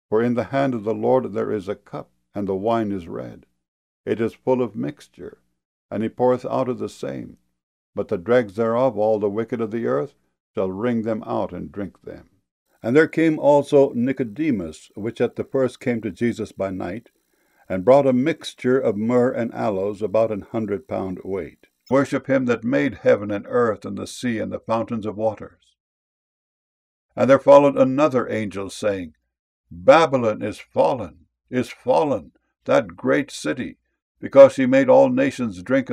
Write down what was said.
For in the hand of the Lord there is a cup, and the wine is red. It is full of mixture, and he poureth out of the same. But the dregs thereof, all the wicked of the earth, shall wring them out and drink them. And there came also Nicodemus, which at the first came to Jesus by night, and brought a mixture of myrrh and aloes, about 100 pound weight, worship him that made heaven and earth and the sea and the fountains of waters. And there followed another angel, saying, Babylon is fallen, that great city, because she made all nations drink